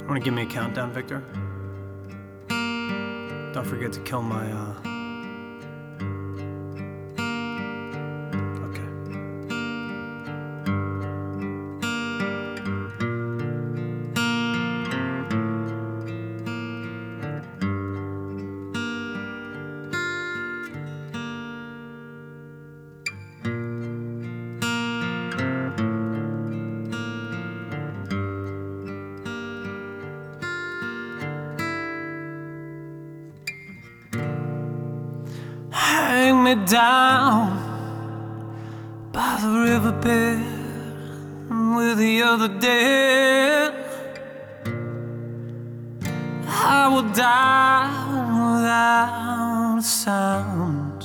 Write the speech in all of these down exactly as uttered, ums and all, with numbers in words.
Want to give me a countdown, Victor? Don't forget to kill my, uh... Okay. Hang me down by the riverbed with the other dead. I will die without a sound.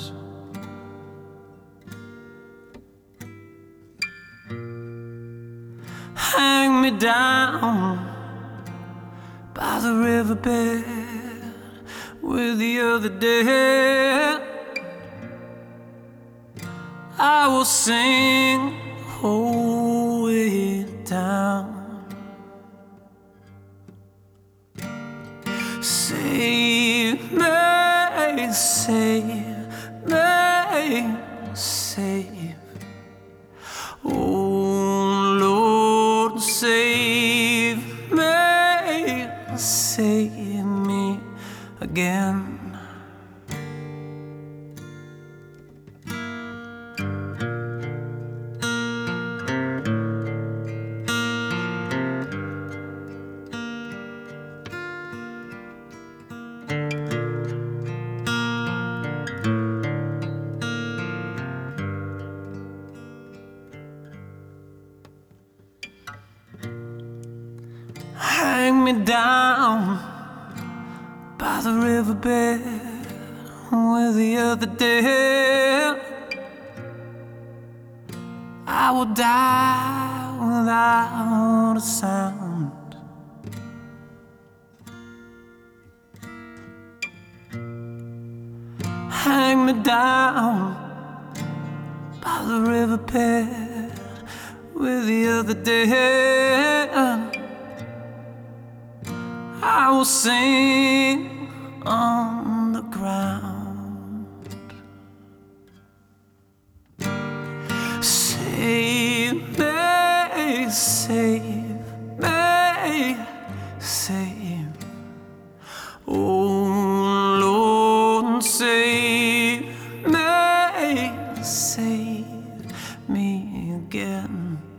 Hang me down by the riverbed with the other dead. I will sing, hold it down. Save me, save me, save. Oh Lord, save me, save me again. Hang me down by the riverbed with the other dead. I will die without a sound. Hang me down by the riverbed with the other dead. I will sing on the ground. Save me, save me, save. Oh Lord, save me, save me again.